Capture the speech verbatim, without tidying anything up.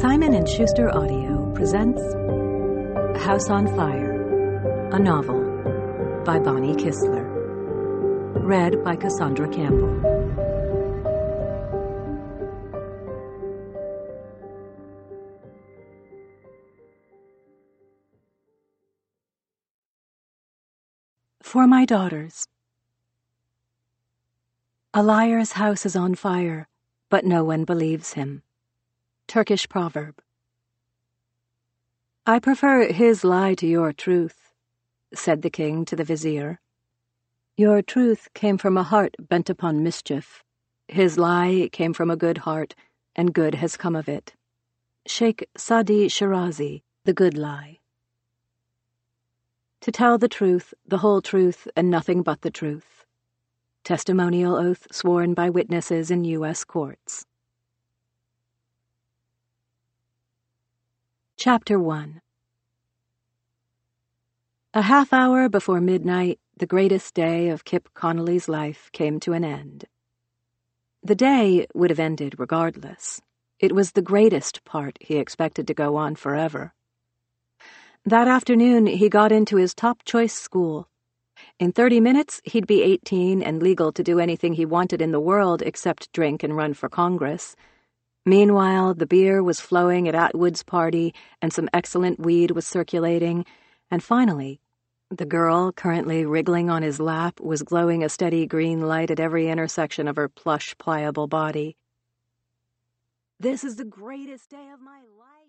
Simon and Schuster Audio presents House on Fire, a novel by Bonnie Kistler. Read by Cassandra Campbell. For my daughters. A liar's house is on fire, but no one believes him. Turkish proverb. I prefer his lie to your truth, said the king to the vizier. Your truth came from a heart bent upon mischief. His lie came from a good heart, and good has come of it. Sheikh Sadi Shirazi, The Good Lie. To tell the truth, the whole truth, and nothing but the truth. Testimonial oath sworn by witnesses in U S courts. Chapter one. A half hour before midnight, the greatest day of Kip Connolly's life came to an end. The day would have ended regardless. It was the greatest part he expected to go on forever. That afternoon, he got into his top-choice school. In thirty minutes, he'd be eighteen and legal to do anything he wanted in the world except drink and run for Congress. Meanwhile, the beer was flowing at Atwood's party, and some excellent weed was circulating, and finally, the girl currently wriggling on his lap was glowing a steady green light at every intersection of her plush, pliable body. This is the greatest day of my life.